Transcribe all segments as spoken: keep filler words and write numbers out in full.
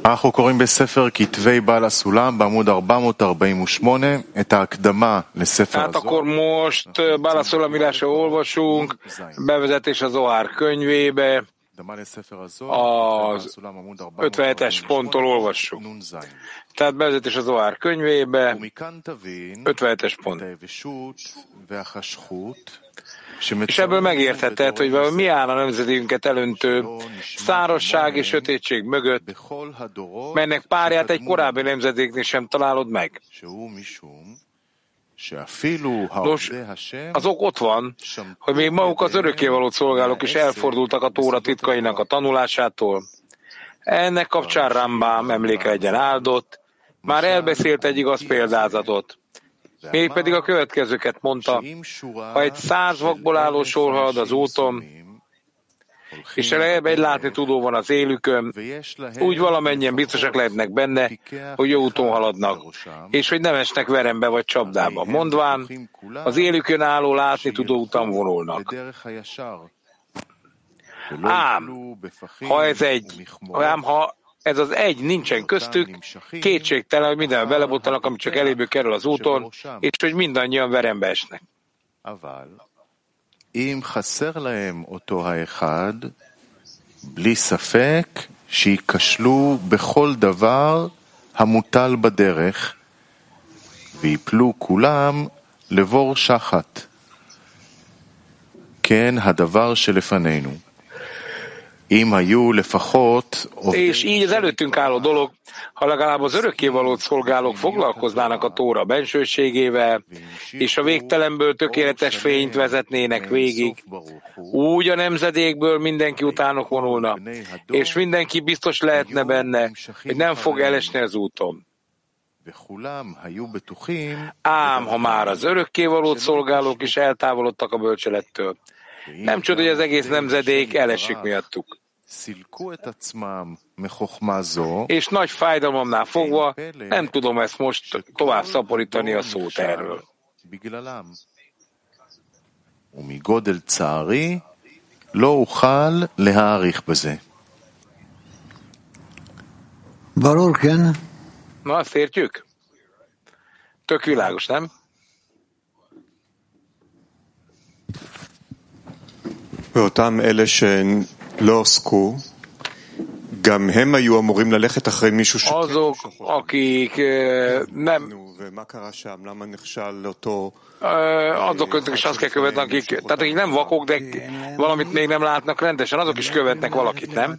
אנחנו קוראים בספר כתבי בעל הסולם בעמוד ארבע מאות ארבעים ושמונה את ההקדמה לספר Hát akkor most Bál a írásra olvasunk, bevezetés a Zohár könyvébe, az ötvenhetes ponttól olvassuk. Tehát bevezetés a Zohár könyvébe, ötvenhetes pont. És ebből megértheted, hogy mi áll a nemzedékünket elöntő szárazság és sötétség mögött, melynek párját egy korábbi nemzedéknél sem találod meg. Nos, az ok ott van, hogy még maguk az örökkévalót szolgálók is elfordultak a Tóra titkainak a tanulásától. Ennek kapcsán Rambám, emléke legyen áldott, már elbeszélt egy igaz példázatot. Mégpedig a következőket mondta: ha egy száz vakból álló sor halad az úton, és elejében egy látni tudó van az élükön, úgy valamennyien biztosak lehetnek benne, hogy jó úton haladnak, és hogy nem esnek verembe vagy csapdába. Mondván, az élükön álló látni tudó úton vonulnak. Ám, ha ez egy, ám ha ez az egy nincsen köztük, kétségtelen, hogy mindenben belebottanak, amit csak eléből kerül az úton, és hogy mindannyian verembe esnek. אם חסר להם אותו האחד, בלי ספק שייכשלו בכל דבר המוטל בדרך, ויפלו כולם לבור שחת. כן הדבר שלפנינו. אם היו לפחות... És így az előttünk álló dolog, ha legalább az örökkévalót szolgálók foglalkoznának a Tóra bensőségével, és a végtelenből tökéletes fényt vezetnének végig, úgy a nemzedékből mindenki utánok vonulna, és mindenki biztos lehetne benne, hogy nem fog elesni az úton. Ám, ha már az örökkévalót szolgálók is eltávolodtak a bölcselettől, nem csoda, hogy az egész nemzedék elesik miattuk. És nagy fájdalmamnál fogva nem tudom ezt most tovább szaporítani a szót erről. ומגודל צערי לא אוכל להאריך בזה. ברור, כן? Na, azt értjük? Tök világos, nem? ואותם אלה שלא עסקו, גם הם היו אמורים ללכת אחרי מישהו שכן. azok, akik nem... ומה קרה שם? למה נכשל אותו? azok is azt kell követni, akik, tehát akik nem vakok, de valamit még nem látnak rendesen, azok is követnek valakit, nem?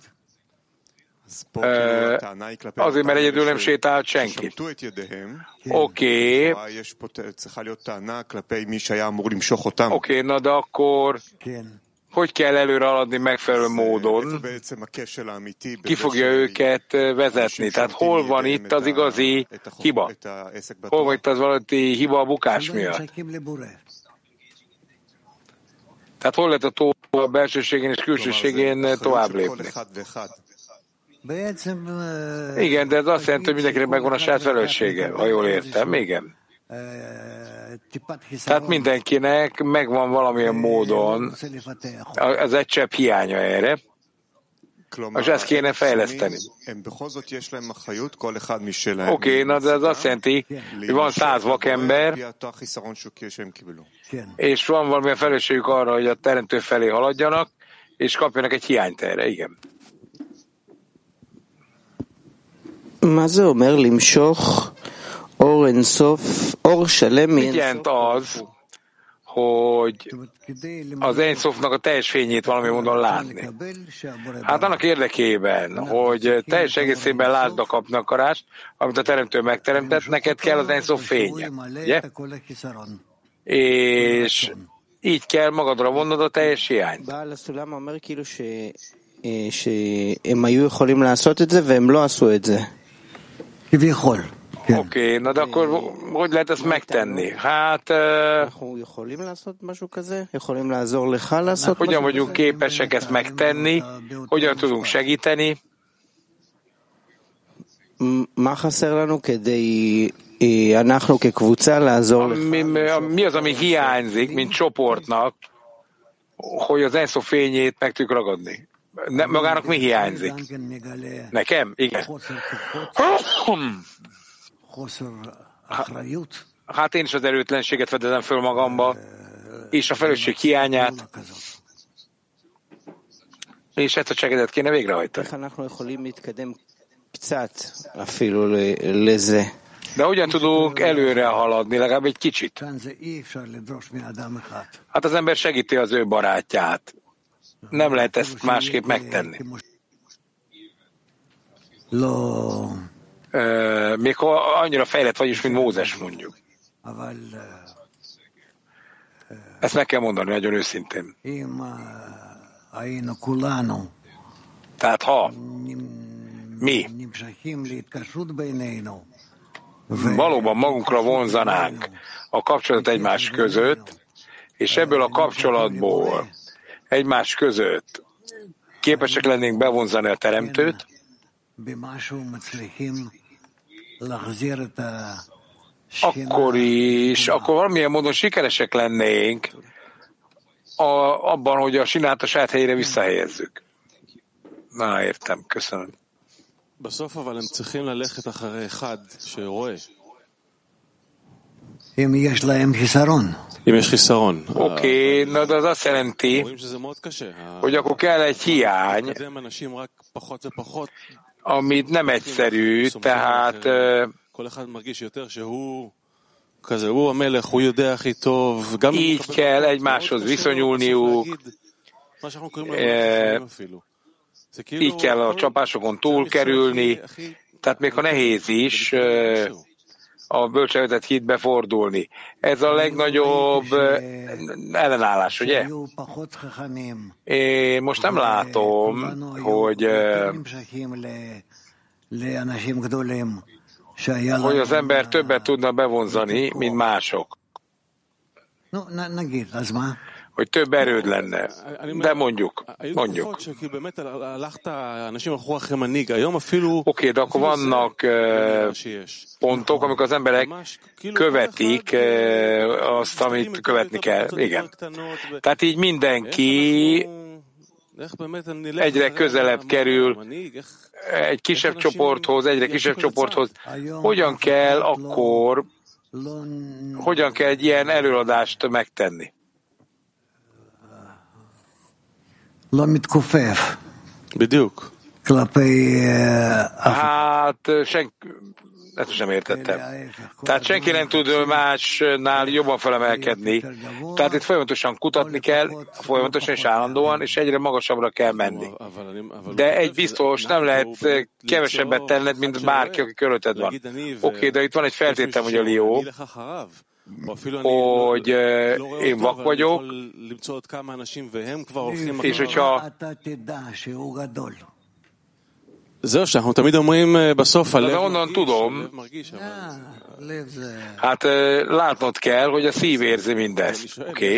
Azért, mert egyedül nem sétált senki. Oké. Oké, na de akkor hogy kell előre haladni megfelelő módon? Ki fogja őket vezetni? Tehát hol van itt az igazi hiba? Hol van itt az valami hiba a bukás miatt? Tehát hol lehet a Tóra belsőségén és külsőségén tovább lépni? Igen, de ez azt jelenti, hogy mindenkinek megvan a saját felelőssége, ha jól értem. Igen. Tehát mindenkinek megvan valamilyen módon az egy csepp hiánya erre, és ezt kéne fejleszteni. Oké, okay, na de ez azt jelenti, hogy van száz vakember, és van valamilyen felelősségük arra, hogy a teremtő felé haladjanak, és kapjanak egy hiányt erre, igen. מה זה אומר למשוך אור אינסוף, אור שלם מאינסוף? Mit jelent az, hogy az Einszofnak a teljes fényét valami módon látni? Hát annak érdekében, hogy teljes egészében lásd a kapnakarást, amit a teremtő megteremtett, neked kell az Einszof fénye, ugye? És így kell magadra vonnod a teljes hiányt. שהם היו יכולים לעשות את זה והם לא עשו את זה. כביכול. Oké, okay, na de akkor hogy lehet ezt megtenni? Hát... Hogyan vagyunk képesek ezt megtenni? Hogyan tudunk segíteni? Mi, mi az, ami hiányzik, mint csoportnak, hogy az Einszof fényét meg tudjuk ragadni? ne, magának mi hiányzik? Nekem? Igen. Hát én is az erőtlenséget fedezem föl magamba, és a felelősség hiányát, és ezt a csegedet kéne végrehajtani. De hogyan tudunk előre haladni, legalább egy kicsit? Hát az ember segíti az ő barátját. Nem lehet ezt másképp megtenni. Uh, még ha annyira fejlett vagyis, mint Mózes, mondjuk. Ezt meg kell mondani nagyon őszintén. Tehát ha mi valóban magunkra vonzanánk a kapcsolatot egymás között, és ebből a kapcsolatból egymás között képesek lennénk bevonzani a Teremtőt, akkor is, akkor valamilyen módon sikeresek lennénk a, abban, hogy a sinát a saját helyére visszahelyezzük. Na, értem, köszönöm. בסוף אבל הם צריכים ללכת אחרי אחד שרואה. אם יש להם חיסרון. אם יש חיסרון. Oké, na de az azt jelenti, hogy akkor kell egy hiány, amit nem egyszerű, tehát כל אחד מרגיש יותר שהוא כזה, הוא המלך, הוא יודע הכי טוב. így kell egymáshoz viszonyulniuk, így kell a csapásokon túlkerülni, tehát még ha nehéz is a bölcseletet hitbe fordulni. Ez a legnagyobb ellenállás, ugye? Én most nem látom, hogy, hogy az ember többet tudna bevonzani, mint mások. Hogy több erőd lenne. De mondjuk, mondjuk. Oké, de akkor vannak uh, pontok, amikor az emberek követik uh, azt, amit követni kell. Igen. Tehát így mindenki egyre közelebb kerül egy kisebb csoporthoz, egyre kisebb csoporthoz. Hogyan kell akkor, hogyan kell egy ilyen előadást megtenni? לא מתכופף. בדיוק. כלפי... Hát, senki... Ezt sem értettem. Tehát senki nem tud másnál jobban felemelkedni. Tehát itt folyamatosan kutatni kell, folyamatosan és állandóan, és egyre magasabbra kell menni. De egy biztos, nem lehet kevesebbet tenned, mint bárki, aki körülötted van. Oké, de itt van egy feltétel, hogy a Lió, hogy én vak vagyok, és hogyha de onnan tudom, hát látnod kell, hogy a szív érzi mindezt, oké?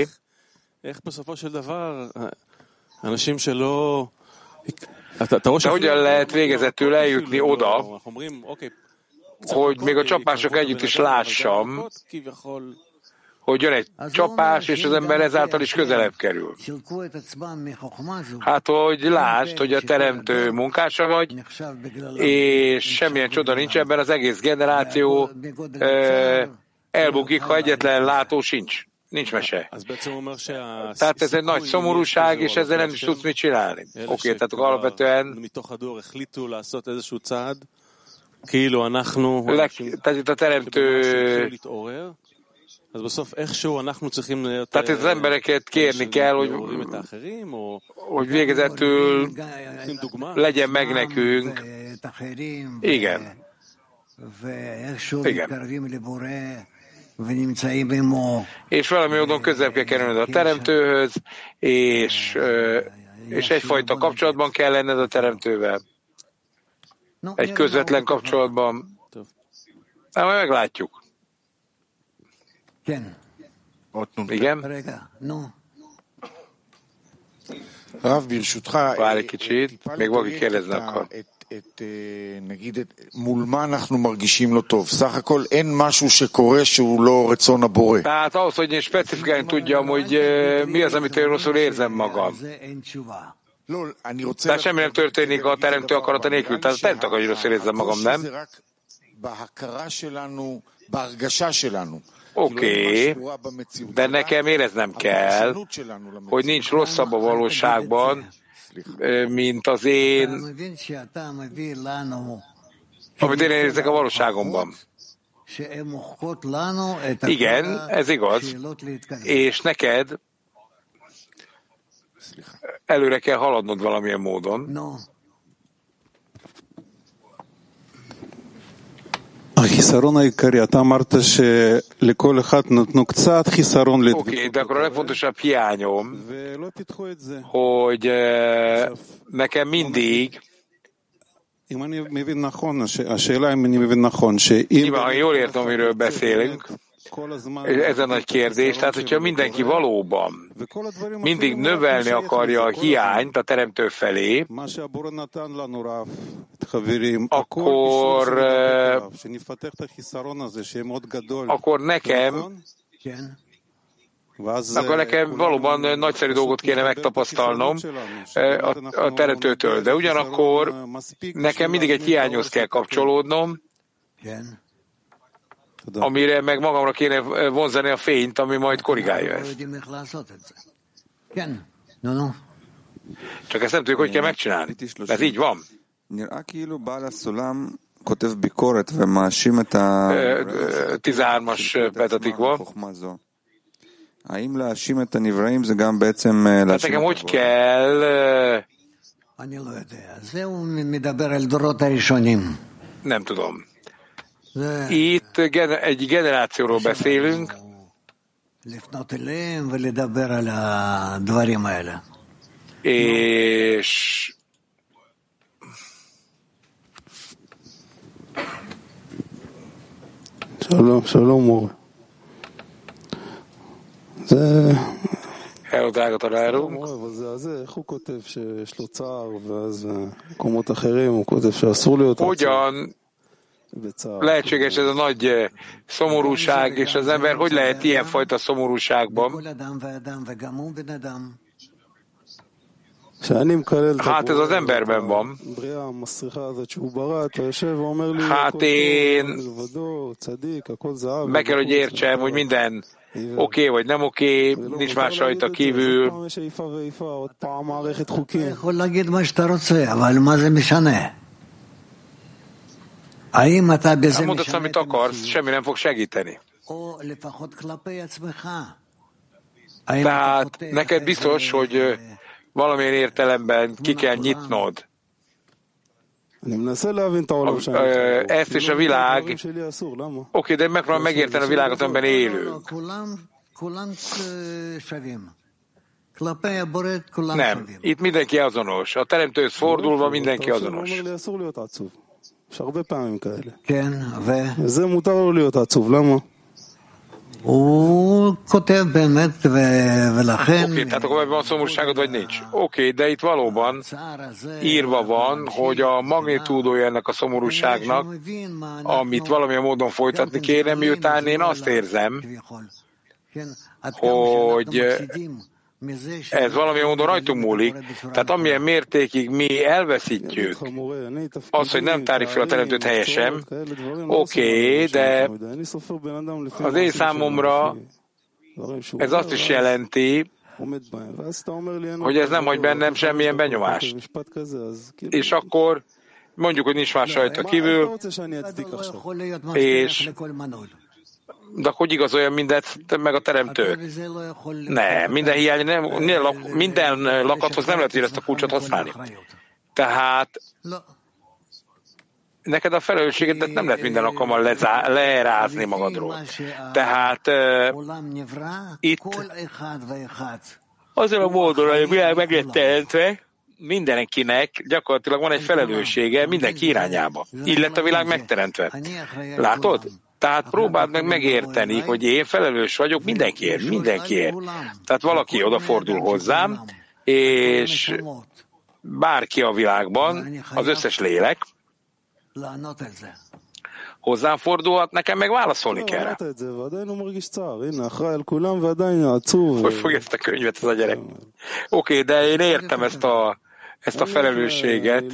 De hogyan lehet végezetül eljutni oda, hogy még a csapások együtt is lássam, hogy jön egy csapás, és az ember ezáltal is közelebb kerül. Hát, hogy lásd, hogy a teremtő munkása vagy, és semmilyen csoda nincs ebben, az egész generáció eh, elbukik, ha egyetlen látó sincs. Nincs mese. Tehát ez egy nagy szomorúság, és ezzel nem is tudsz mit csinálni. Oké, okay, tehát alapvetően Leg, tehát itt a teremtő tehát itt az embereket kérni kell, hogy, hogy végezetül legyen meg nekünk. Igen. Igen. És valami módon közelebb kell kerülned a teremtőhöz, és, és egyfajta kapcsolatban kell lenned a teremtővel. Egy közvetlen kapcsolatban. Na, majd meglátjuk. Igen? Várj egy kicsit, még valaki kérdezni akar. נגיד, מול מה אנחנו מרגישים לא טוב? סך הכל אין משהו שקורה שהוא לא רצון הבורא. Tehát ahhoz, hogy én specifikálni tudjam, hogy mi az, amit én rosszul érzem magam. Tehát semmi nem történik a teremtő akarata nélkül, tehát nem akarja, hogy rosszul érzem magam, nem? Oké, okay, de nekem éreznem kell, hogy nincs rosszabb a valóságban, mint az én, amit én érzek a valóságomban. Igen, ez igaz, és neked előre kell haladnod valamilyen módon. Oké, okay, de akkor a legfontosabb hiányom, hogy nekem mindig, nyilván, ha jól értem, amiről beszélünk, ez a nagy kérdés, tehát hogyha mindenki valóban mindig növelni akarja a hiányt a teremtő felé, akkor, akkor nekem akkor nekem valóban nagyszerű dolgot kéne megtapasztalnom a, a teremtőtől, de ugyanakkor nekem mindig egy hiányhoz kell kapcsolódnom, amire meg magamra kéne vonzani a fényt, ami majd korrigálja ezt. Csak ezt nem tudjuk, hogy kell megcsinálni. Ez így van. tizenhármas petatikva. Hát nekem hogy kell... Nem tudom. Itt egy generációról beszélünk, és שלום, שלום מור. זה... Hello, drága tanárunk. איך הוא כותב שיש לו צער, ואז במקומות אחרים הוא כותב שאסור להיות עצוב. Hogyan lehetséges ez a nagy szomorúság, és az ember hogy lehet ilyenfajta szomorúságban? Hát ez az emberben van. Hát én meg kell, hogy értsem, hogy minden oké okay, vagy nem oké, okay, nincs más rajta kívül. Hát mondhatsz, amit akarsz, semmi nem fog segíteni. Tehát neked biztos, hogy valamilyen értelemben ki kell nyitnod ezt és a világ. Oké, okay, de megpróbálom megérteni a világot, amiben élünk. Nem, itt mindenki azonos. A teremtőhöz fordulva mindenki azonos. זה מותר לו להיות עצוב, למה? הוא כותב באמת ולכן... Oké, tehát akkor van szomorúságod, vagy nincs. Oké, de itt valóban írva van, hogy a magnitúdója ennek a szomorúságnak, amit valamilyen módon folytatni kéne, miután én azt érzem, hogy ez valamilyen módon rajtunk múlik, tehát amilyen mértékig mi elveszítjük azt, hogy nem tárjuk fel a teremtőt helyesen, oké, okay, de az én számomra ez azt is jelenti, hogy ez nem hagy bennem semmilyen benyomást. És akkor mondjuk, hogy nincs más rajta kívül, és de hogy igazolja mindent, meg a teremtőt? Nem, minden hiány, nem, minden lakathoz nem lehet ezt a kulcsot használni. Tehát neked a felelősségedet nem lehet minden alkalommal lezá, lerázni magadról. Tehát uh, itt azon a módon, hogy a világ meg lett teremtve, mindenkinek gyakorlatilag van egy felelőssége mindenki irányába. Így lett a világ megteremtve. Látod? Tehát próbáld meg megérteni, hogy én felelős vagyok mindenkiért, mindenkiért. Tehát valaki odafordul hozzám, és bárki a világban, az összes lélek, hozzám fordulhat, nekem meg válaszolni kell. Hogy fogja ezt a könyvet ez a gyerek? Oké, okay, de én értem ezt a ezt a felelősséget.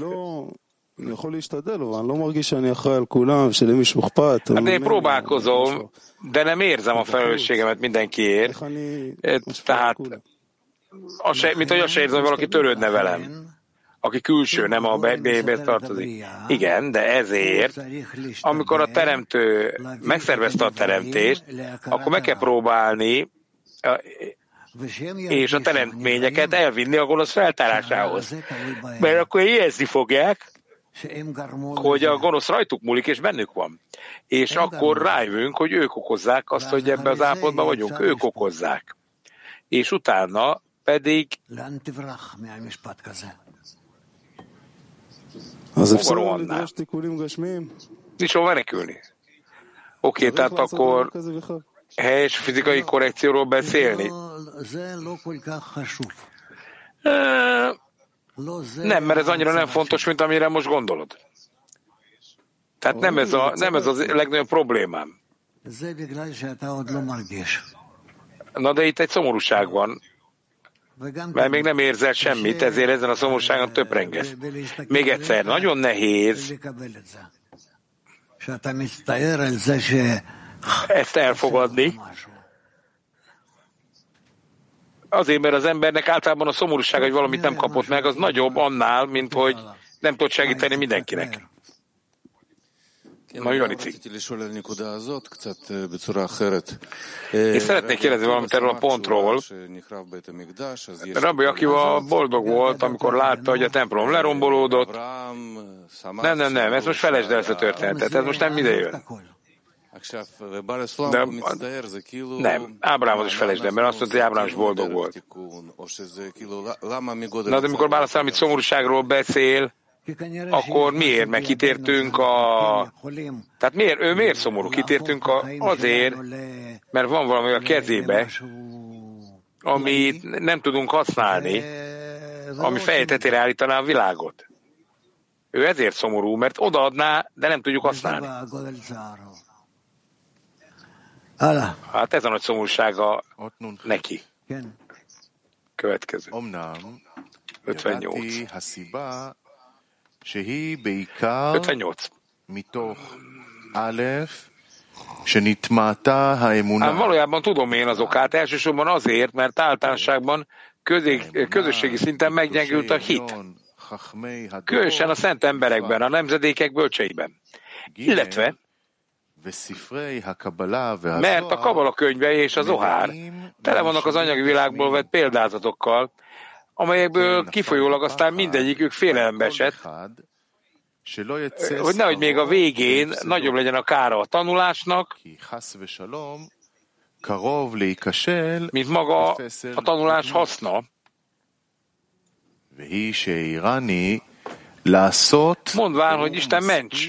Hát én próbálkozom, de nem érzem a felelősségemet mindenkiért. Tehát, az se, mint hogy azt se érzem, hogy valaki törődne velem, aki külső, nem a bébe tartozik. Igen, de ezért, amikor a teremtő megszervezte a teremtést, akkor meg kell próbálni és a teremtményeket elvinni a gonosz feltárásához. Mert akkor érezni fogják, hogy a gonosz rajtuk múlik, és bennük van. És akkor rájövünk, hogy ők okozzák azt, hogy ebben az állapotban vagyunk. Ők okozzák. És utána pedig hova rohannál? Nincs hova menekülni. Oké, tehát akkor helyes fizikai korrekcióról beszélni? Nem, mert ez annyira nem fontos, mint amire most gondolod. Tehát nem ez a, nem ez a legnagyobb problémám. Na de itt egy szomorúság van, mert még nem érzel semmit, ezért ezen a szomorúságon töprengesz. Még egyszer, nagyon nehéz ezt elfogadni. Azért, mert az embernek általában a szomorúság, hogy valamit nem kapott meg, az nagyobb annál, mint hogy nem tud segíteni mindenkinek. Na, Janici. Én szeretnék kérdezni valamit erről a pontról. Rabbi Akiva boldog volt, amikor látta, hogy a templom lerombolódott. Nem, nem, nem, ez most felejtsd el ezt a történetet, ez most nem ide jön. De, nem, Ábrahámot is felejtsd el, mert azt mondta, hogy Ábrahám is boldog volt. Na, de amikor Bálasz valamit szomorúságról beszél, akkor miért? Meg kitértünk a... Tehát miért? Ő miért szomorú? Kitértünk a... azért, mert van valami a kezébe, amit nem tudunk használni, ami fejtetére állítaná a világot. Ő ezért szomorú, mert odaadná, de nem tudjuk használni. Hát ez a nagy szomorúsága neki. Következő. ötvennyolc. ötvennyolc. Ám valójában tudom én az okát, elsősorban azért, mert általánosságban közé, közösségi szinten meggyengült a hit. Különösen a szent emberekben, a nemzedékek bölcseiben. Illetve, mert a Kabala könyvei és a Zohár tele vannak az anyagi világból vett példázatokkal, amelyekből kifolyólag aztán mindegyikük félelembe esett, hogy nehogy még a végén nagyobb legyen a kára a tanulásnak, mint maga a tanulás haszna. Mondván, hogy Isten ments,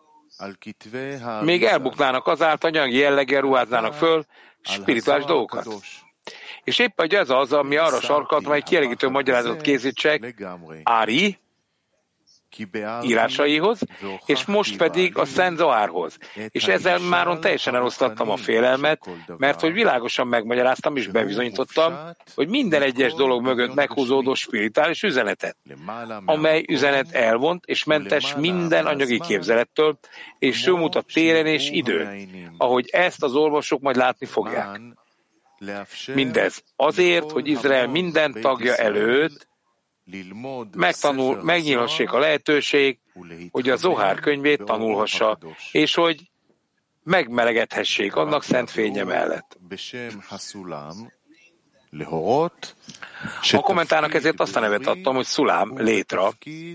még elbuknának azáltal, anyagi jelleggel ruháznának föl spirituális dolgokat. És éppen, hogy ez az, ami arra sarkalt, majd kielégítő magyarázatot készítsek Ári írásaihoz, és most pedig a Szent Zohárhoz. És ezzel máron teljesen elosztattam a félelmet, mert hogy világosan megmagyaráztam és bebizonyítottam, hogy minden egyes dolog mögött meghúzódó spirituális üzenetet, amely üzenet elvont és mentes minden anyagi képzelettől, és túlmutat téren és időn, ahogy ezt az olvasók majd látni fogják. Mindez azért, hogy Izrael minden tagja előtt megtanul, megnyílhassék a lehetőség, hogy a Zohár könyvét tanulhassa, és hogy megmelegedhessék annak szent fénye mellett. A kommentárnak ezért azt a nevet adtam, hogy Szulám, létra,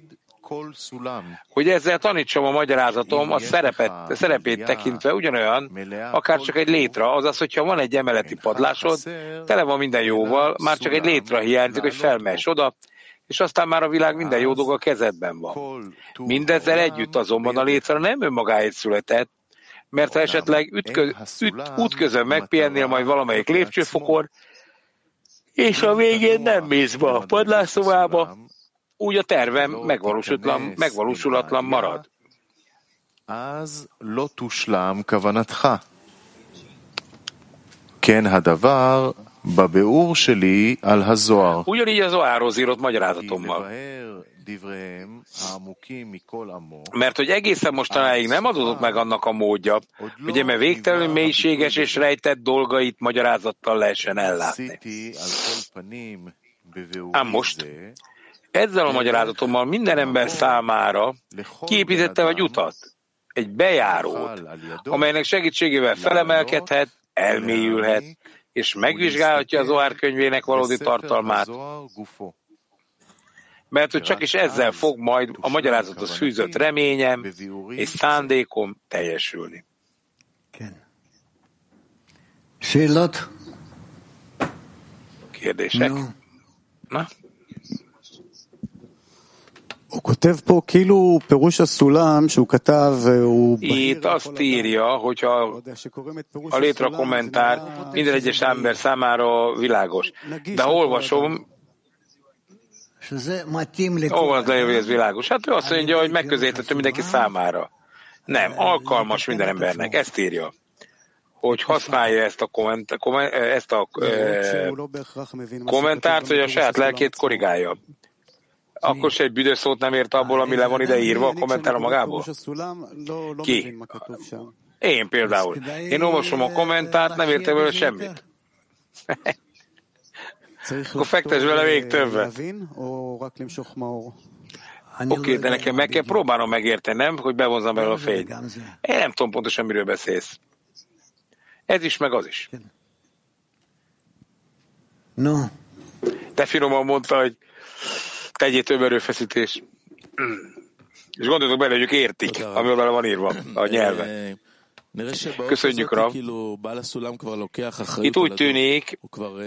hogy ezzel tanítsam a magyarázatom a szerepet, szerepét tekintve ugyanolyan, akár csak egy létra, azaz, hogyha van egy emeleti padlásod, tele van minden jóval, már csak egy létra hiányzik, hogy felmehess oda, és aztán már a világ minden jó dolga a kezedben van. Mindezzel együtt azonban a létra nem önmagáért született, mert ha esetleg ütköz, üt, útközön megpihennél majd valamelyik lépcsőfokon, és a végén nem mész be a padlásszobába, úgy a tervem megvalósulatlan, megvalósulatlan marad. Az lo tushlam kavanatcha. Ken hadavar babeur sheli al hazohar. Ugyanígy a Zohárhoz írott magyarázatommal. Mert hogy egészen mostanáig nem adódott meg annak a módja, hogy eme végtelenül mélységes és rejtett dolgait magyarázattal lehessen ellátni. Ám most, ezzel a magyarázatommal minden ember számára kiépítette egy utat, egy bejárót, amelynek segítségével felemelkedhet, elmélyülhet, és megvizsgálhatja az Zohár könyvének valódi tartalmát, mert hogy csak is ezzel fog majd a magyarázathoz fűzött reményem és szándékom teljesülni. Kérdések? Na? Itt azt írja, hogyha a létre kommentár minden egyes ember számára világos. De ha olvasom, olvasd le, hogy ez világos. Hát ő azt mondja, hogy megközelíthető mindenki számára. Nem, alkalmas minden embernek. Ezt írja. Hogy használja ezt a, komment, komment, ezt a e, kommentárt, hogy a saját lelkét korrigálja. Akkor se egy büdös szót nem ért abból, ami le van ide írva a kommentára magából? Ki? Én például. Én olvasom a kommentárt, nem értek belőle semmit. Akkor fektess vele még többet. Oké, okay, de nekem meg kell próbálnom megérteni, nem? Hogy bevonzam belőle a fényt. Én nem tudom pontosan, miről beszélsz. Ez is, meg az is. No. Te finoman mondta, hogy tegyél több erőfeszítés. És gondoltok bele, hogy ők értik, amivel bele van írva a nyelven. Köszönjük, Rav. Itt úgy tűnik,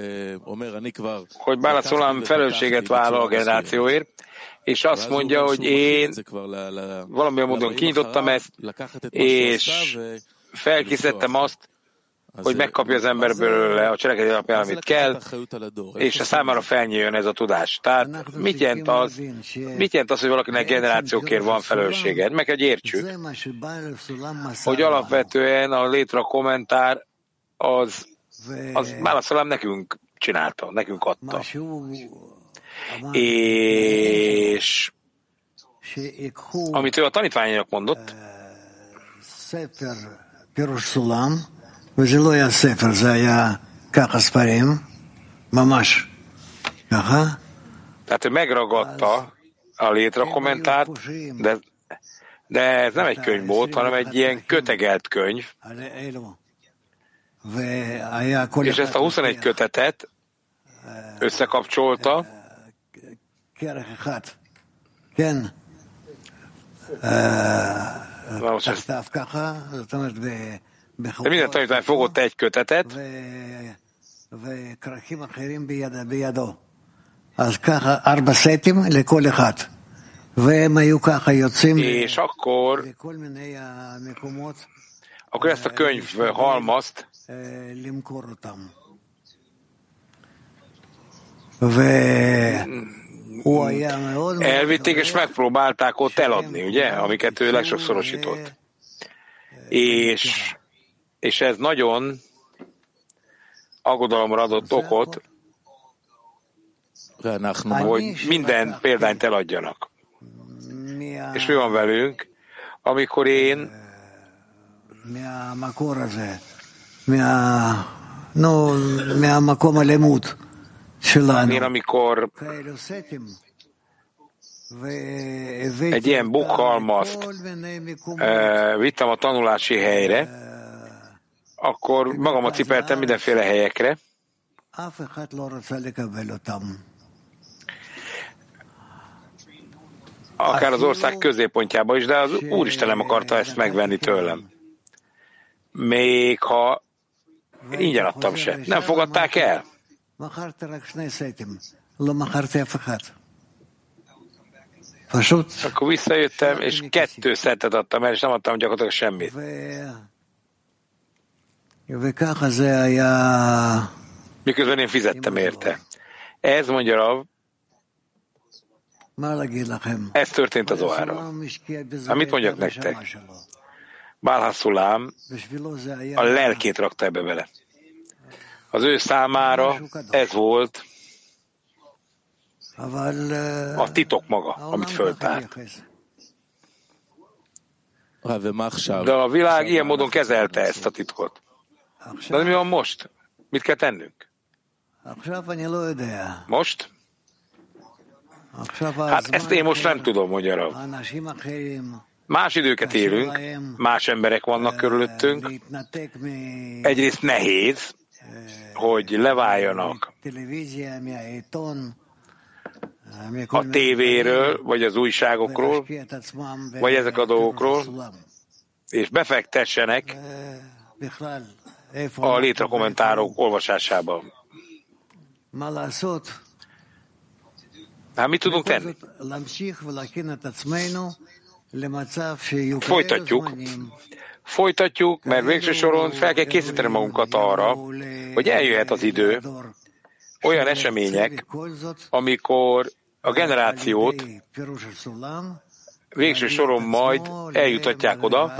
hogy Bála Szolám felelősséget vállal a generációért, és azt mondja, hogy én valamilyen módon kinyitottam ezt, és felkészítettem azt, hogy megkapja az ember belőle a cselekedet alapján, amit kell, és a számára felnyíljon ez a tudás. Tehát mit jelent az, mit jelent az, hogy valakinek generációkért van felelőssége? Meg egy értsük, hogy alapvetően a létre kommentár az, az Bála Szolám nekünk csinálta, nekünk adta. És amit ő a tanítványainak mondott, וזה לא היה ספר, זה היה ככה ספרים, ממש, ככה. Tehát ő megragadta a létre kommentárt, de, de ez nem egy könyv volt, hanem egy ilyen kötegelt könyv. És ezt a huszonegy kötetet összekapcsolta, Na most ezt, de minden tanítvány fogott egy kötetet, és akkor, akkor ezt a könyv halmazt elvitték, és megpróbálták ott eladni, ugye, amiket ő legsokszorosított. És És ez nagyon aggodalomra adott okot, hogy minden példányt eladjanak. És mi van velünk, amikor én én amikor egy ilyen bukhalmazt uh, vittem a tanulási helyre, akkor magamat cipeltem mindenféle helyekre, akár az ország középpontjába is, de az Úristen nem akarta ezt megvenni tőlem. Még ha ingyen adtam se. Nem fogadták el. Akkor visszajöttem, és kettő szettet adtam el, és nem adtam gyakorlatilag semmit. Miközben én fizettem érte. Ez, mondja Rav, ez történt az Zohárral. Hát mit mondjak nektek? Bála Szolám a lelkét rakta ebbe bele. Az ő számára ez volt A titok maga, amit föltárt. De a világ ilyen módon kezelte ezt a titkot. De mi van most? Mit kell tennünk? Most? Hát ezt én most nem tudom, mondja Rav. Más időket élünk, más emberek vannak körülöttünk. Egyrészt nehéz, hogy leváljanak a tévéről, vagy az újságokról, vagy ezek a dolgokról, és befektessenek a létrakommentárok olvasásába. Hát mit tudunk tenni? Folytatjuk. Folytatjuk, mert végső soron fel kell készíteni magunkat arra, hogy eljöhet az idő, olyan események, amikor a generációt végső soron majd eljutatják oda,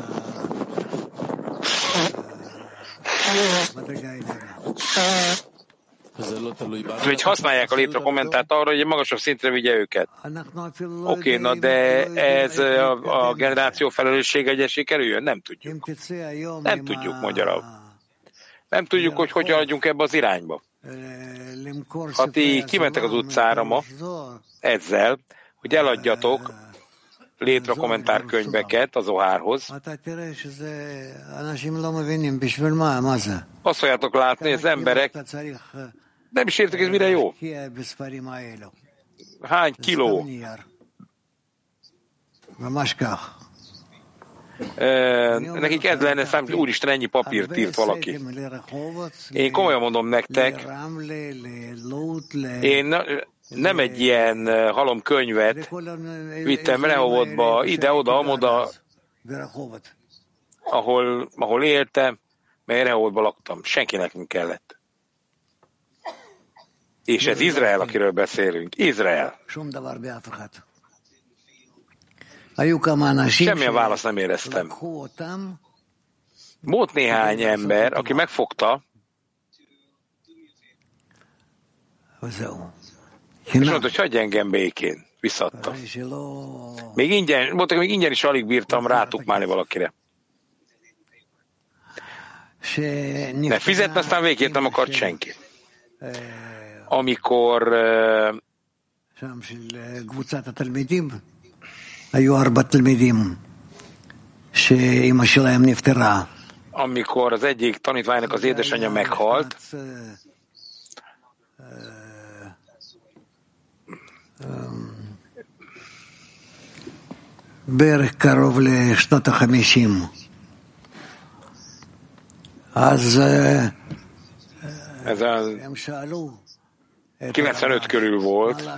hogy használják a létre kommentárt arra, hogy egy magasabb szintre vigye őket. Oké, okay, na de ez a, a generáció felelőssége egyesé kerüljön? Nem tudjuk. Nem tudjuk, magyarul. Nem tudjuk, hogy hogyan adjunk ebbe az irányba. Ha ti kimentek az utcára ma ezzel, hogy eladjatok létre kommentárkönyveket az Zohárhoz, azt fogjátok látni, hogy az emberek nem is értik, ez mire jó. Hány kiló e, nekik ez lenne számít, úristen, ennyi papírt írt valaki. Én komolyan mondom nektek, én nem egy ilyen halom könyvet vittem Rehovotba, ide-oda, amoda, ahol, ahol éltem, mert Rehovotba laktam. Senkinek nem kellett. És ez Izrael, akiről beszélünk. Izrael. Semmilyen választ nem éreztem. Volt néhány ember, aki megfogta, és mondta, hogy hagyj engem békén. Visszaadta. Még ingyen, mondták, még ingyen is alig bírtam rátukmálni valakire. De fizetni aztán végét nem akart senki. Amikor uh, amikor az egyik tanítványnak az édesanyja meghalt, בערך קרוב לשנות החמישים. אז הם שאלו kilencvenöt körül volt.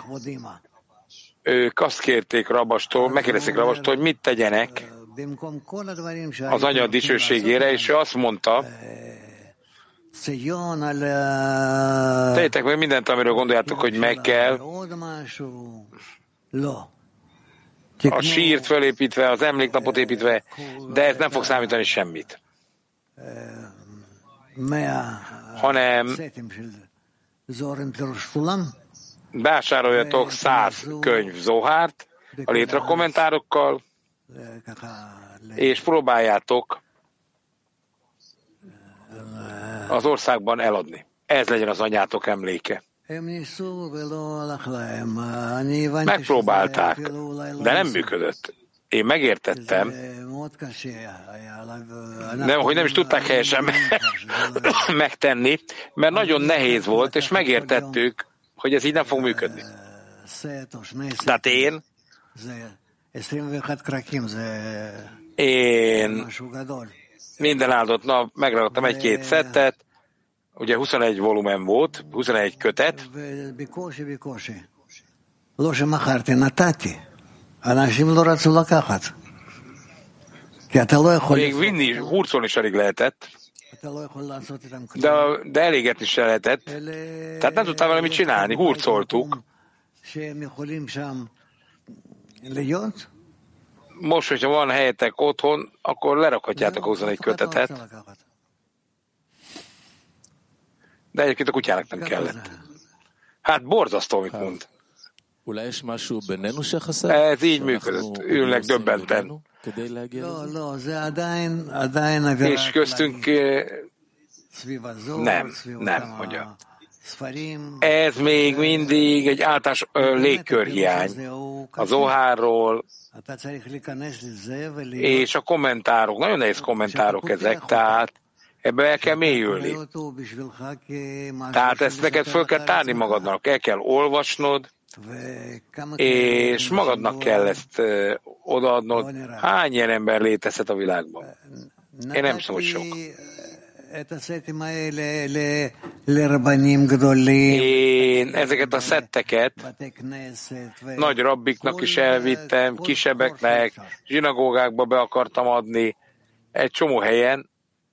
Ők azt kérték Rabastól, megkérdezték Rabastól, hogy mit tegyenek az anya dicsőségére, és ő azt mondta, tegyétek meg mindent, amiről gondoljátok, hogy meg kell, a sírt fölépítve, az emléknapot építve, de ez nem fog számítani semmit. Hanem vásároljatok száz könyv Zohárt a létre kommentárokkal, és próbáljátok az országban eladni. Ez legyen az anyátok emléke. Megpróbálták, de nem működött. Én megértettem, nem, hogy nem is tudták helyesen megtenni, mert nagyon nehéz volt, és megértettük, hogy ez így nem fog működni. Tehát én én minden áldott nap megragadtam egy-két szettet, ugye huszonegy volumen volt, huszonegy kötet, még vinni, hurcolni is alig lehetett, de, de elégetni is lehetett, tehát nem tudtam vele mit csinálni, hurcoltuk. Most, hogyha van helyetek otthon, akkor lerakhatjátok a huszonegy kötetet, de egyébként a kutyának nem kellett. Hát borzasztó, amit mond. Ez így működött. Ülnek döbbenten. És köztünk nem, nem, mondja. Ez még mindig egy általános légkörhiány a Zohárról, és a kommentárok, nagyon nehéz kommentárok ezek, tehát ebbe el kell mélyülni. Tehát ezt neked föl kell tárni magadnak, el kell olvasnod, és magadnak kell ezt odaadnod. Hány ilyen ember létezhet a világban? Én nem hiszem, hogy sok. Én ezeket a szetteket nagy rabbiknak is elvittem, kisebbeknek, zsinagógákba be akartam adni, egy csomó helyen.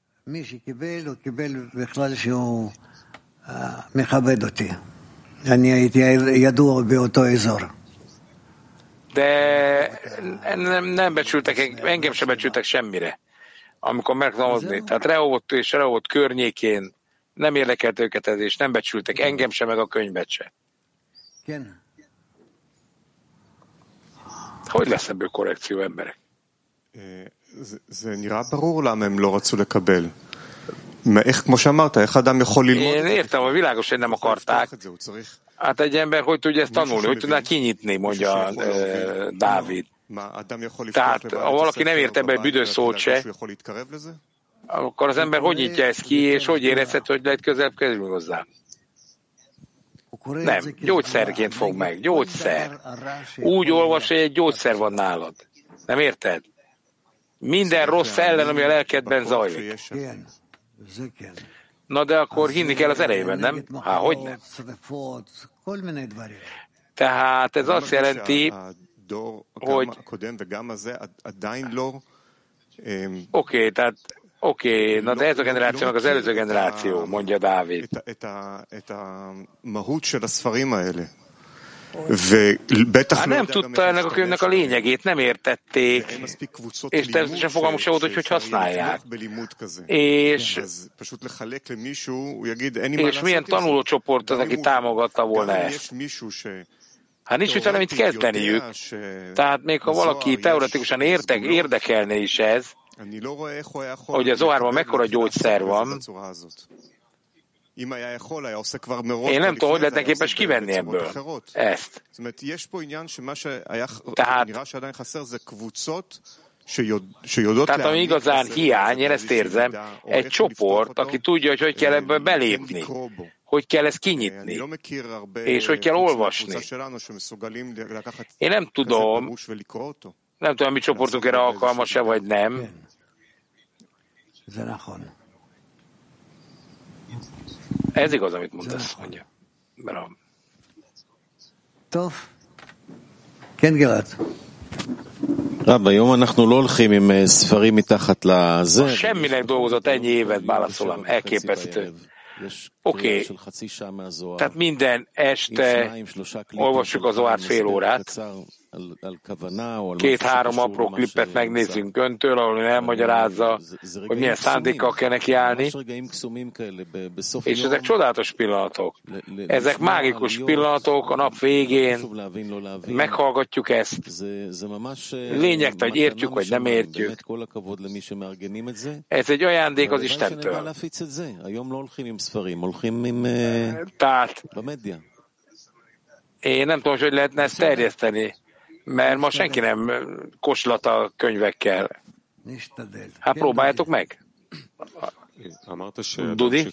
De nem, nem becsültek, engem sem becsültek semmire, amikor meg tudom adni. Tehát Rehovot és Rehovot környékén nem érdekelt őket ez, és nem becsültek engem sem, meg a könyvet se. Hogy lesz ebből korrekció, emberek? זה נראה ברור למה הם לא רצו לקבל. איך, כמו שאמרת, איך אדם יכול ללמוד? Én értem, hogy világos, hogy nem akarták. Hát egy ember hogy tudja ezt tanulni? Hogy tudná kinyitni, mondja uh, Dávid. Tehát, ha valaki nem ért ebbe egy büdös szót se, akkor az ember hogy nyitja ezt ki, és hogy érezhet, hogy lehet közelebb kerülni hozzá? Nem, gyógyszerként fog meg. Gyógyszer. Úgy olvas, hogy egy gyógyszer van nálad. Nem érted? Minden rossz ellen, ami a lelkedben zajlik. Na de akkor hinni kell az erejében, nem? Há, hogy nem? Tehát ez azt jelenti, hogy oké, okay, tehát oké, okay, na de ez a generáció meg az előző generáció, mondja Dávid. Hát nem tudta ennek a könyvnek a lényegét, nem értették, és természetesen fogalmuk se volt, hogy hogy használják. És, és milyen tanulócsoport az, aki támogatta volna ezt? Hát nincs mit valamit kezdeniük. Tehát még ha valaki teoretikusan értek, érdekelne is ez, hogy a Zohárban mekkora gyógyszer van, én nem tudom, hogy lehetne képes kivenni ebből ezt. Tehát, tehát ami igazán hiány, én ezt érzem, egy csoport, aki tudja, hogy hogy kell ebből belépni, hogy kell ezt kinyitni, és hogy kell olvasni. Én nem tudom, nem tudom, mi csoportunk erre alkalmas-e, vagy nem. Ez igaz, amit mondasz, mondja. Bravo. רב, היום אנחנו לא הולכים עם ספרים מתחת לזה. semminek dolgozott ennyi évet, Bálaszolam, elképesztő. Oké, okay. Tehát minden este olvassuk az Zohár fél órát, két-három apró klippet megnézzünk öntől, ahol ön elmagyarázza, hogy milyen szándékkal kell nekiállni, és ezek csodálatos pillanatok. Ezek mágikus pillanatok a nap végén, meghallgatjuk ezt, lényegtelen, hogy értjük, vagy nem értjük. Ez egy ajándék az Istentől. Tehát én nem tudom, hogy lehetne ezt terjeszteni, mert ma senki nem koslat a könyvekkel. Hát próbáljátok meg. Dudi?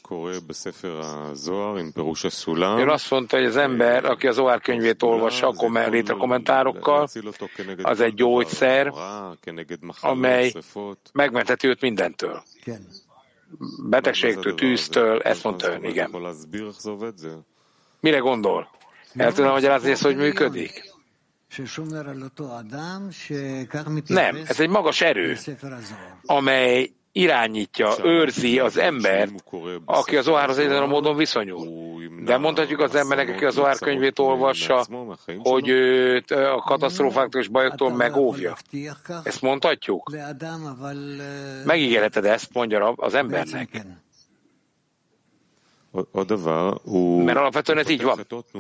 Ő azt mondta, hogy az ember, aki az Zohár könyvét olvassa a létre kommentárokkal, az egy gyógyszer, amely megmenteti őt mindentől. Betegségtől, tűztől, ezt mondta ön, igen. Mire gondol? El tudom magyarázni ezt, hogy működik? Nem, ez egy magas erő, amely irányítja, őrzi az embert, aki a Zohárhoz ezen a módon viszonyul. De mondhatjuk az embernek, aki a Zohár könyvét olvassa, hogy őt a katasztrófáktól és bajoktól megóvja. Ezt mondhatjuk? Megígérheted ezt, mondja az embernek. Mert alapvetően ez így van.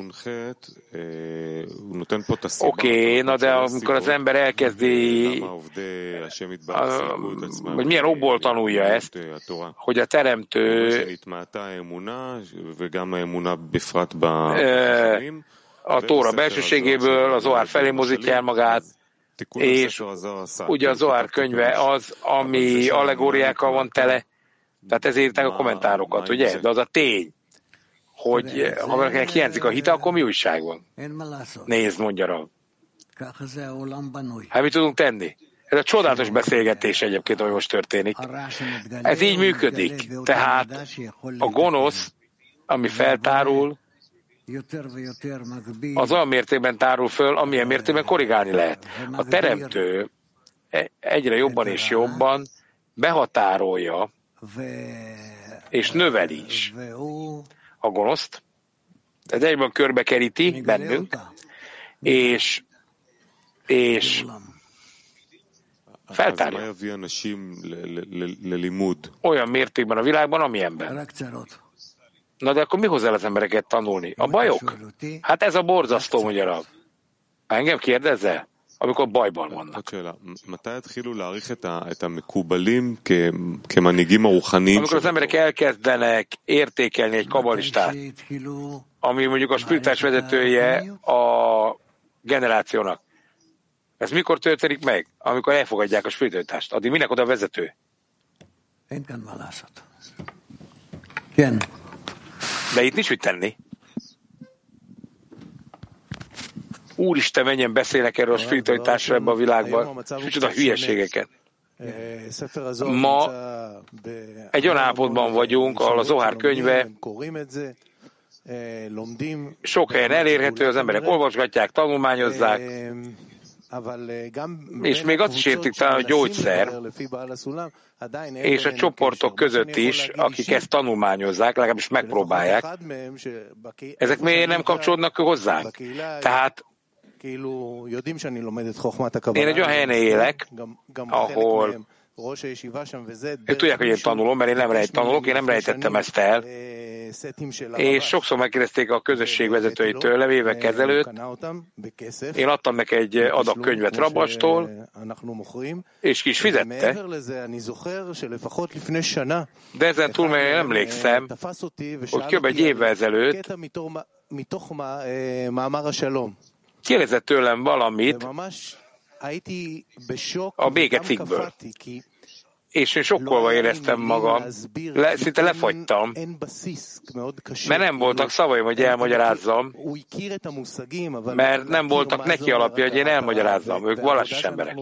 Oké, okay, na de amikor az ember elkezdi, hogy milyen okból tanulja ezt, hogy a teremtő a Tóra belsőségéből, az Zohár felé mozdítja el magát, és ugye a Zohár könyve az, ami allegóriákkal van tele, tehát ezért írták a kommentárokat, ugye? De az a tény, hogy ha valakinek hiányzik a hite, akkor mi újság van? Nézd, mondja Rav. Hát mit tudunk tenni? Ez a csodálatos beszélgetés egyébként, ami most történik. Ez így működik. Tehát a gonosz, ami feltárul, az olyan mértékben tárul föl, amilyen mértékben korrigálni lehet. A teremtő egyre jobban és jobban behatárolja és növeli is a gonoszt, ez egyben körbekeríti bennünk, és, és feltárja olyan mértékben a világban, amilyenben. Na de akkor mi hozzá az embereket tanulni? A bajok? Hát ez a borzasztó, mondja Rav. Engem kérdezzel? Amikor bajban vannak. Amikor az emberek elkezdenek értékelni egy kabalistát, ami mondjuk a spirituális vezetője a generációnak. Ez mikor történik meg? Amikor elfogadják a spiritualitást. Addig minek oda a vezető? De itt nincs mit tenni. Úristen, mennyien beszélnek erről a spiritualitásról ebben a világban, és micsoda hülyeségeket. Ma egy olyan állapotban vagyunk, ahol a Zohár könyve sok helyen elérhető, az emberek olvasgatják, tanulmányozzák, és még azt is értik talán a gyógyszer, és a csoportok között is, akik ezt tanulmányozzák, legalábbis megpróbálják, ezek miért nem kapcsolódnak hozzánk? Tehát én egy olyan helyen élek, ahol ők tudják, hogy én tanulom, mert én nem rejt tanulok, én nem rejtettem ezt el, és sokszor megkérdezték a közösség vezetőitől évek ezelőtt, én adtam neki egy adag könyvet Rabastól, és ki is fizette, de ezen túl még emlékszem, hogy kb. Egy évvel ezelőtt kérdezett tőlem valamit a békecikkből. És én sokkolva éreztem magam, Le, szinte lefagytam, mert nem voltak szavaim, hogy elmagyarázzam, mert nem voltak neki alapja, hogy én elmagyarázzam, ők vallásos emberek.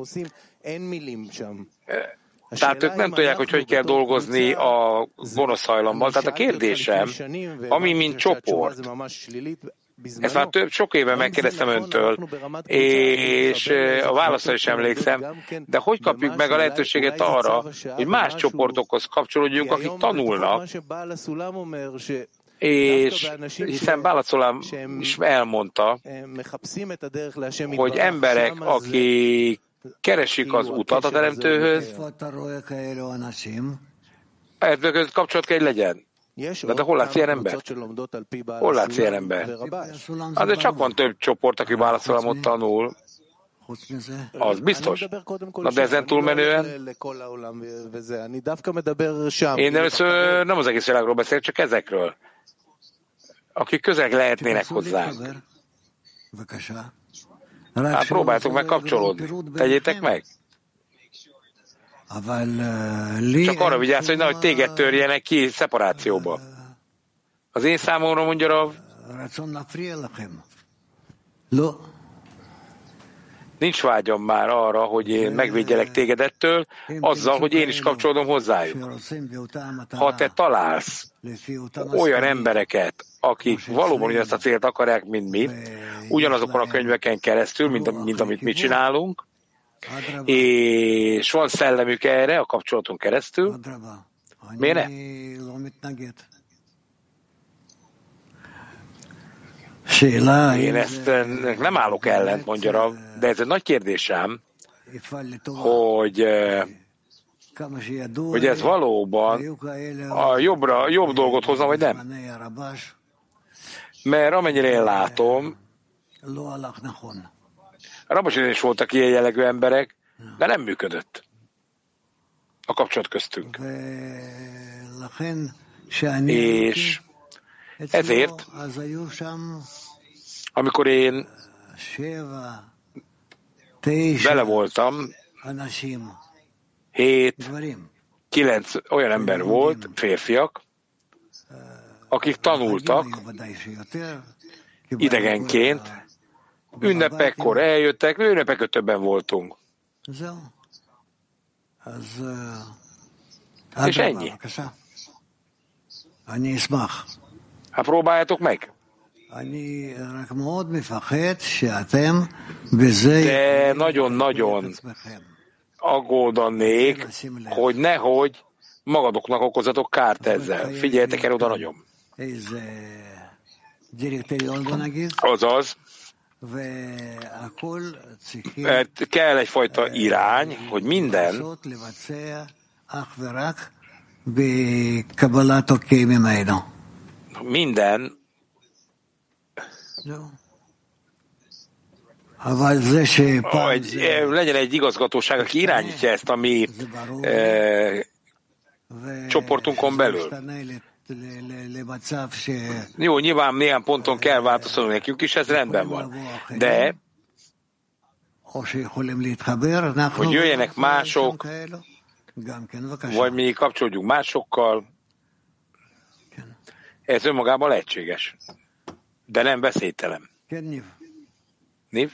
Tehát ők nem tudják, hogy hogy kell dolgozni a gonosz hajlammal. Tehát a kérdésem, ami mint csoport, ezt már több, sok éve megkérdeztem öntől, és a válaszra is emlékszem, de hogy kapjuk meg a lehetőséget arra, hogy más csoportokhoz kapcsolódjunk, akik tanulnak, és hiszen Bálaszolám is elmondta, hogy emberek, akik keresik az utat a teremtőhöz, ezzel között kapcsolat kell, hogy legyen. De, de hol látsz ilyen embert? Hol látsz ilyen embert? Azért csak van több csoport, aki Bálaszolámot tanul. Az biztos. Na de ezen túlmenően én először nem az egész világról beszélek, csak ezekről, akik közel lehetnének hozzánk. Hát próbáljátok meg kapcsolódni. Tegyétek meg. Csak arra vigyázz, hogy nehogy téged törjenek ki szeparációba. Az én számomra, mondja Rav, nincs vágyam már arra, hogy én megvédjelek téged ettől, azzal, hogy én is kapcsolódom hozzájuk. Ha te találsz olyan embereket, akik valóban ugyanazt a célt akarják, mint mi, ugyanazokon a könyveken keresztül, mint, mint amit mi csinálunk, és van szellemük erre a kapcsolaton keresztül, miért ne? Én ezt nem állok ellent, mondja Rav, de ez egy nagy kérdésem, hogy hogy ez valóban a jobbra, jobb dolgot hozna, vagy nem. Mert amennyire én látom, a Rabosén is voltak ilyen jellegű emberek, de nem működött a kapcsolat köztünk. És ezért, amikor én vele voltam, hét, kilenc olyan ember volt, férfiak, akik tanultak idegenként, ünnepekkor eljöttek, ünnepekor többen voltunk. És ennyi. Hát próbáljátok meg. De nagyon-nagyon aggódanék, hogy nehogy magadoknak okozatok kárt ezzel. Figyeljetek el oda nagyon. Azaz, kell egyfajta irány, hogy minden minden hogy legyen egy igazgatóság, aki irányítja ezt a mi eh, csoportunkon belül. Jó, nyilván néhány ponton kell változtatni nekünk is, ez rendben van. De hogy jöjjenek mások, vagy mi kapcsolódjunk másokkal, ez önmagában lehetséges. De nem veszélytelen. Niv?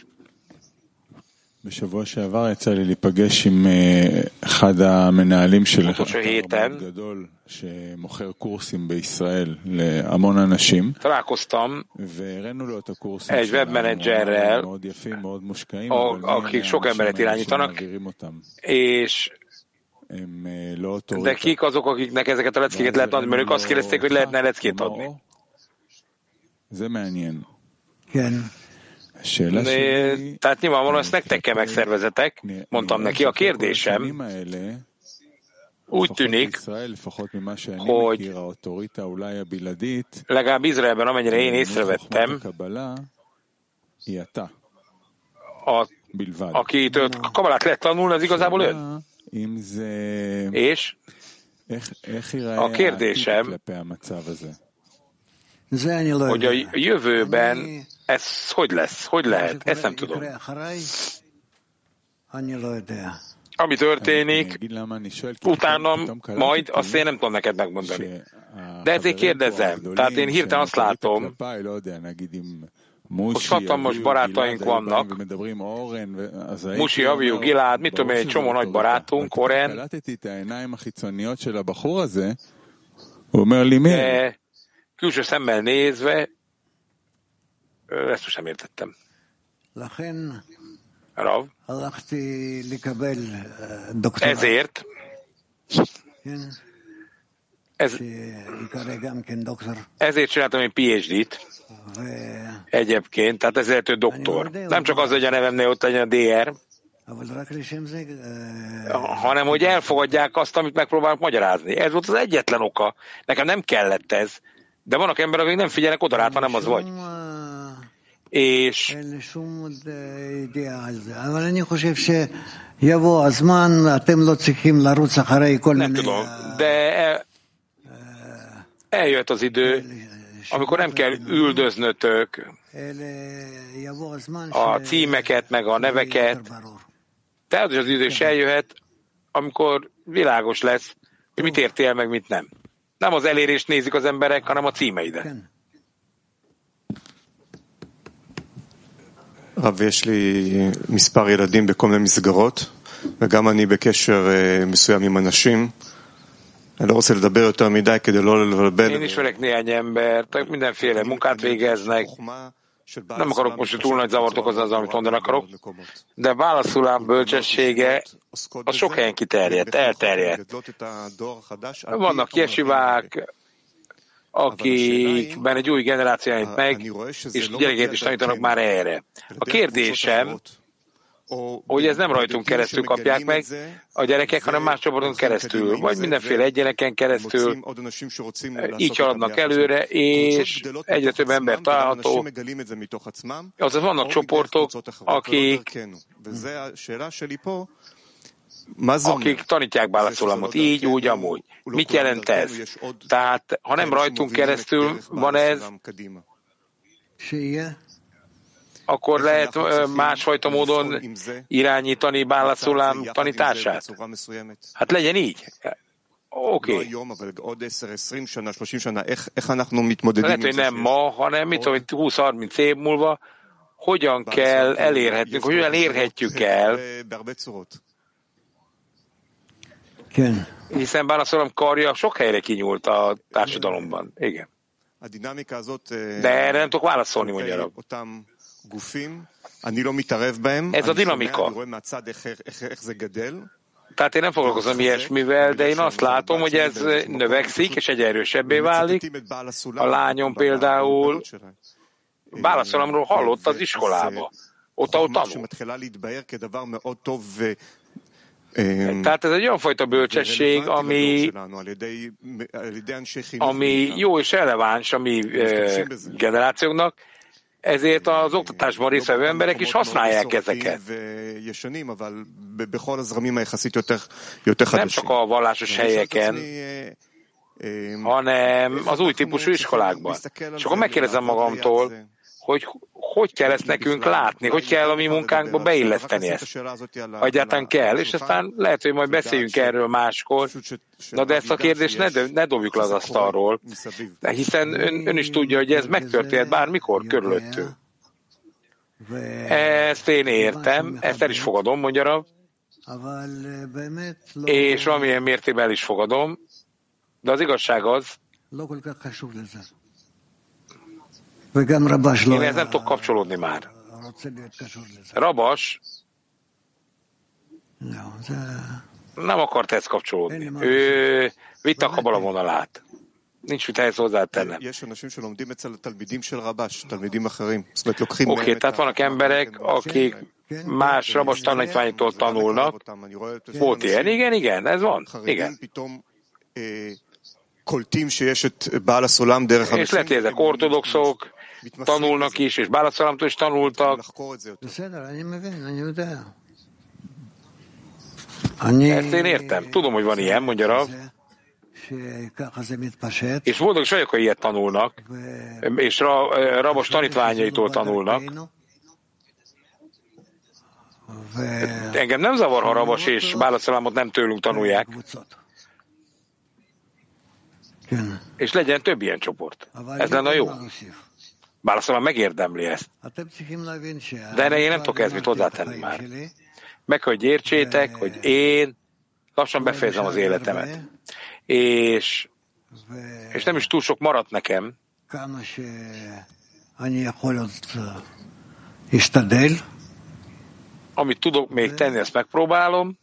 בשבוע שעבר יצא לי להיפגש עם אחד המנהלים של אחד מאוד גדול שמוכר קורסים בישראל להמון אנשים והראינו לו את הקורסים שלנו מאוד יפים, מאוד מושקעים akik sok emberet irányítanak, és de kik azok, akiknek ezeket a leckéket lehet adni, mert ők azt kérdezték, hogy lehetne leckét adni. זה מעניין. De, tehát nyilvánvalóan ezt nektek kell megszervezetek, mondtam neki. A kérdésem úgy tűnik, hogy legalább Izraelben, amennyire én észrevettem, a, aki a kabalát lehet tanulni, az igazából ön. És a kérdésem, hogy a jövőben ez hogy lesz? Hogy lehet? Ezt nem tudom. Ami történik, utána majd azt én nem tudom neked megmondani. De ezért kérdezem. Tehát én hirtelen azt látom, hogy hatalmas barátaink vannak, Musi, Aviu, Gilád, mit tudom én, egy csomó nagy barátunk, Oren, de külső szemmel nézve, ezt most nem értettem. Rav. Ezért ez, ezért csináltam egy pé há dé-t egyébként, tehát ezért ő doktor. Nem csak az, hogy a nevemnél ott legyen a dé er, hanem hogy elfogadják azt, amit megpróbálok magyarázni. Ez volt az egyetlen oka. Nekem nem kellett ez. De vannak emberek, akik nem figyelnek oda rá, hanem az vagy. És nem tudom, de el, eljött az idő, amikor nem kell üldöznötök a címeket, meg a neveket. Tehát az idő is eljöhet, amikor világos lesz, hogy mit értél, meg mit nem. Nem az elérést nézik az emberek, hanem a címeidet. רב, יש לי מספר ילדים בכל מיני מסגרות, וגם אני בקשר מסוים עם אנשים. אני לא רוצה לדבר יותר מדי כדי לא לבלבל. Én ismerek néhány embert, mindenféle munkát végeznek. Nem akarok most túl nagy zavart okozni az, amit mondani akarok, de válaszulám bölcsessége az sok helyen kiterjedt, elterjedt. Vannak jesivák, akikben egy új generáció jelent meg, és gyerekét is tanítanak már erre. A kérdésem, hogy ez nem rajtunk keresztül kapják meg a gyerekek, hanem más csoporton keresztül, vagy mindenféle egyeneken keresztül, így haladnak előre, és egyre több ember található. Azaz vannak csoportok, akik akik tanítják Bála-szulamot, így, úgy, amúgy. Mit jelent ez? Tehát, ha nem rajtunk keresztül van ez, akkor lehet másfajta módon irányítani Bála-szulám tanítását? Hát legyen így. Oké. Okay. Lehet, hogy nem ma, hanem mit tudom, húsz-harminc év múlva, hogyan kell elérhetnünk, hogyan érhetjük el, hiszen Bála-szulam karja sok helyre kinyúlt a társadalomban. Igen. De erre nem tudok válaszolni, mondja. Ez a dinamika. Tehát én nem foglalkozom ilyesmivel, de én azt látom, hogy ez növekszik, és egyre erősebbé válik. A lányom például Bála-szulamról hallott az iskolába. Ott, ahol tanul. Tehát ez egy olyan fajta bölcsesség, ami, ami jó és releváns a mi generációknak, ezért az oktatásban résztvevő emberek is használják ezeket. Nem csak a vallásos helyeken, hanem az új típusú iskolákban. És akkor megkérdezem magamtól, hogy hogy kell ezt nekünk látni, hogy kell a mi munkánkba beilleszteni ezt. Egyáltalán kell, és aztán lehet, hogy majd beszéljünk erről máskor, na de ezt a kérdést ne, ne dobjuk le az asztalról, hiszen ön, ön is tudja, hogy ez megtörténhet bármikor körülöttünk. Ezt én értem, ezt el is fogadom, mondja Rav, és valamilyen mértékben el is fogadom, de az igazság az, én ezt nem tudok kapcsolódni már. Rabas nem akart ezt kapcsolódni. Ő vitte a kabala vonalát. Nincs mit ehhez hozzátennem. Oké, okay, tehát vannak emberek, akik más Rabas tanítványtól tanulnak. Volt ilyen? Igen, igen, ez van. Igen. És lehet, hogy ezek ortodoxok, tanulnak is, és Bála-szulamtól is tanultak. Ezt én értem. Tudom, hogy van ilyen, mondja Rav. És boldog is vagyok, ha ilyet tanulnak, és Rabos tanítványaitól tanulnak. Engem nem zavar, ha Rabos és Bála-szulamot nem tőlünk tanulják. És legyen több ilyen csoport. Ez lenne jó. Bála-szulam megérdemli ezt. De erre én nem tudok ezt mit hozzátenni már. Meg, hogy értsétek, hogy én lassan befejezem az életemet. És, és nem is túl sok maradt nekem. Amit tudok még tenni, ezt megpróbálom.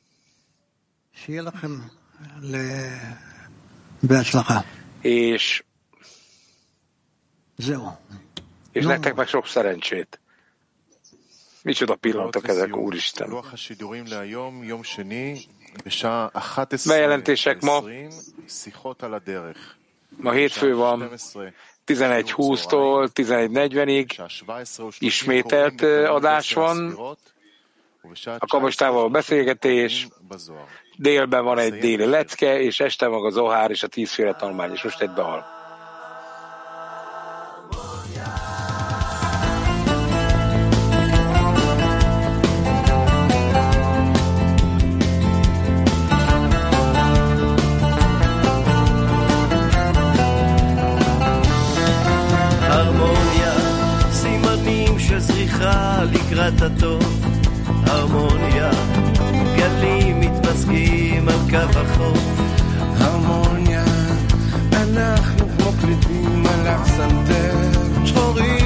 És és nektek meg sok szerencsét. Micsoda pillanatok ezek, Úristen. Bejelentések ma. Ma hétfő van, tizenegy húsztól tizenegy negyvenig ismételt adás van. A kabostával beszélgetés, délben van egy déli lecke, és este van a Zohár és a tízféle tanulmány, és most egy dal. הרמוניה, סימנים של זריחה לקראת הטוב. הרמוניה, גלים מתמזגים על קו החוף. הרמוניה, אנחנו כמו קלידים על הפסנתר. שחורים